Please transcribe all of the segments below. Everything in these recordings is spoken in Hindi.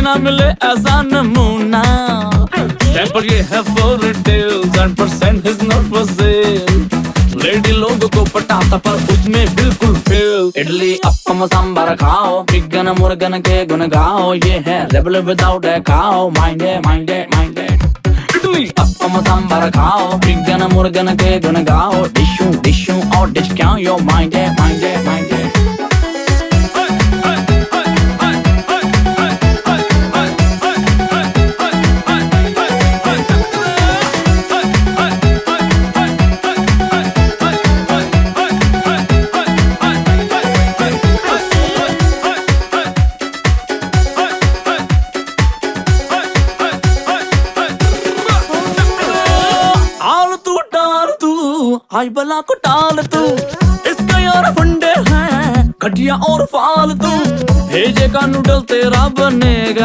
ना मिले ऐसा नमूना। सैंपल ये है for retail, 10% is not for sale। Lady लोगों को पटाता पर उसमें बिल्कुल फेल। इडली अप्पम सांभर खाओ, चिकन मुर्गन के गुन गाओ, ये है रेबल विदाउट ए खाओ, माइंडे माइंडे माइंडे। इडली अप्पम सांभर खाओ, चिकन मुर्गन के गुन गाओ, डिशू डिशू और डिश क्या यो माइंडे माइंडे माइंडे। हाय बला को टाल तू, इसका यार फंडे हैं घटिया और फालतू। भेजेगा नूडल तेरा बनेगा,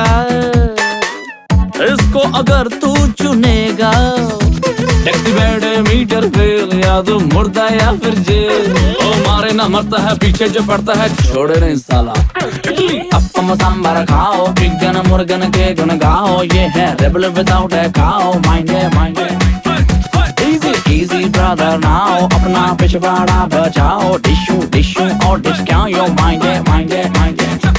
इसको अगर तू चुनेगा। टैक्सी बैठे मीटर फेल, या तो मुर्दा या फिर जेल। ओ मारे ना मरता है, पीछे जो पड़ता है छोड़े नहीं साला। अप्पम सांभर खाओ, चिकन मुर्गन के गुन गाओ, ये है रेबल विदाउट ए खाओ, माइंडे माइंडे। Easy brother now, अपना पिछवाड़ा बचाओ, डिशू डिशू और डिश क्या यो माइंडे माइंडे माइंडे।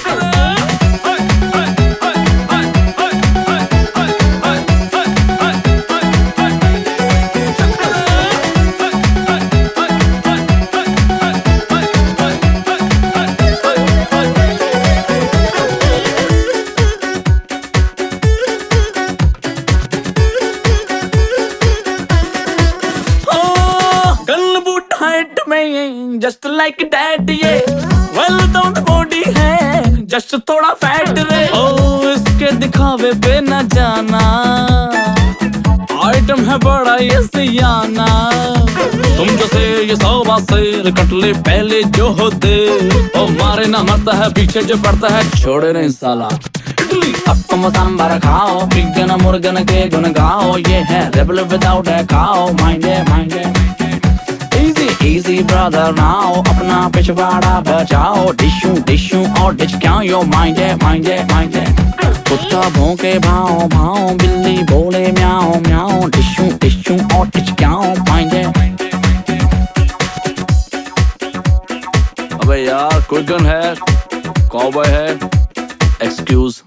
जस्ट लाइक डैड ये वेल डाउन बॉडी है, जस्ट थोड़ा फैट रे। ओ इसके दिखावे पे न जाना, आइटम है बड़ा ये सियाना। तुम जो से ये 100 बात से कट ले पहले जो होते। ओ मारे ना मरता है, पीछे जो पड़ता है छोड़े नहीं साला। इडली अप्पम सांभर खाओ, चिकन मुर्गन के गुन गाओ, ये है रेबल विदाउट ए खाओ, माइंडे माइंडे। Easy brother now, अपना पिछवाड़ा बचाओ, डिशू डिशू और डिश क्या यो माइंडे माइंडे माइंडे। कुत्ता भौंके भाओ भाओ, बिल्ली बोले म्याओ म्याओ, डिशू डिशू और डिश क्या माइंडे। अबे यार कोई गन है, कॉबॉय है, एक्सक्यूज।